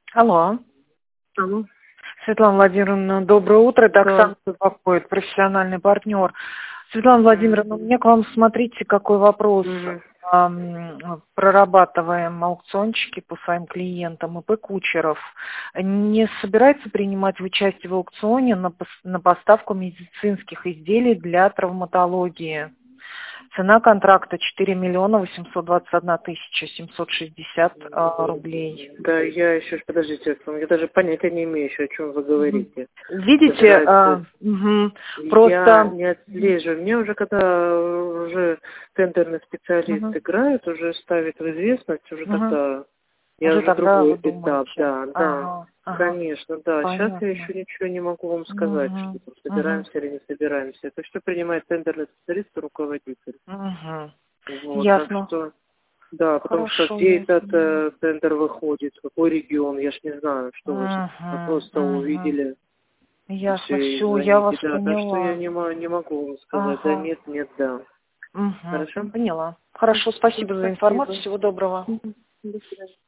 Алло. Алло. Светлана Владимировна, доброе утро. Это Да. Оксана беспокоит, профессиональный партнер. Светлана Владимировна, у меня к вам, смотрите, какой вопрос. Прорабатываем аукциончики по своим клиентам, ИП Кучеров. Не собирается принимать участие в аукционе на поставку медицинских изделий для травматологии? Цена контракта 4 миллиона 821 тысяча 760 рублей. Да, я еще, подождите, я даже понятия не имею еще, о чем вы говорите. Видите, просто... Я не отслеживаю. Мне уже, когда уже тендерный специалист играет, уже ставит в известность, уже тогда... Я уже другой этап, да. Конечно, да. Понятно. Сейчас я еще ничего не могу вам сказать, что там собираемся или не собираемся. Это что принимает тендерный специалист и руководитель. Вот, Ясно. так что, да, потому Хорошо, что где этот тендер выходит, какой регион, я ж не знаю, что вы просто увидели. Ясно, И все, я вас звоните, да. Так что я поняла. не могу вам сказать, да, нет, нет, да. Хорошо? Поняла. Хорошо, спасибо за информацию, всего доброго. До свидания.